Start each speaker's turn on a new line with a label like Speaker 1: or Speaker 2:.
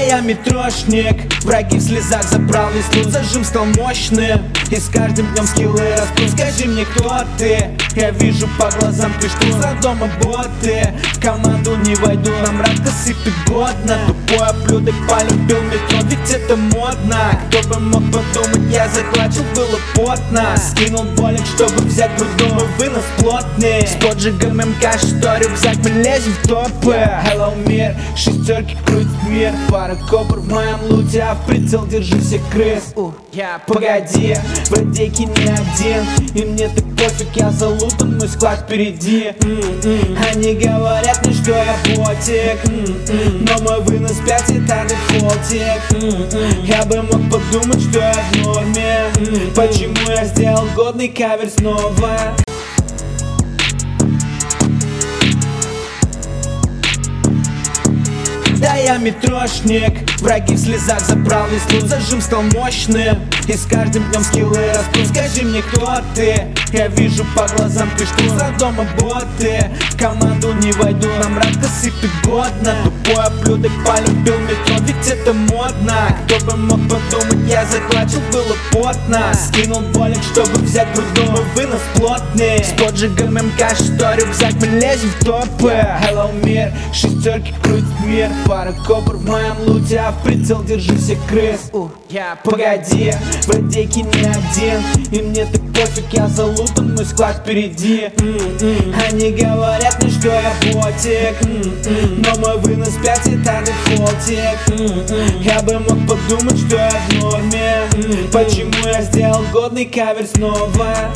Speaker 1: я метрошник, враги в слезах забрал весь лут. Зажим стал мощным, и с каждым днем скиллы растут. Скажи мне, кто ты? Я вижу по глазам, ты что за дома боты. В команду не войду, нам ратка сыпет годно. Тупое блюдо полюбил метро, ведь это модно. Кто бы мог подумать, я захватил, было потно. Скинул болик, чтобы взять грудной вынос плотный. С поджигом МК, что рюкзак, мы лезем в топы. Hello, мир, шестерки крутит мир. Пара копр в моем луте, а в прицел держи всех крыс. Погоди, в радейке не один, и мне так пофиг, я залутан, мой склад впереди. Они говорят мне, что я ботик, но мой вынос 5 этажей фолтик. Я бы мог подумать, что я в норме. Почему я сделал годный кавер снова? Да я метрошник, враги в слезах забрал весь лут. Зажим стал мощным, и с каждым днем скиллы растут. Скажи мне, кто ты? Я вижу по глазам, ты что за дома боты. В команду не войду, нам ратка сыпет годно. Тупое блюдо полюбил метро, ведь это модно. Кто бы мог подумать, я захватил, было потно. Скинул болик, чтобы взять грудной вынос плотный. С поджигом МК, что рюкзак, мы лезем в топы. Hello, мир, шестерки крутит мир. Пара копр в моем луте, а в прицел держи всех крыс. Погоди, в радейке не один, и мне так пофиг, я залутан, мой склад впереди. Они говорят мне, что я ботик, но мой вынос 5 этажей фолтик. Я бы мог подумать, что я в норме. Почему я сделал годный кавер снова?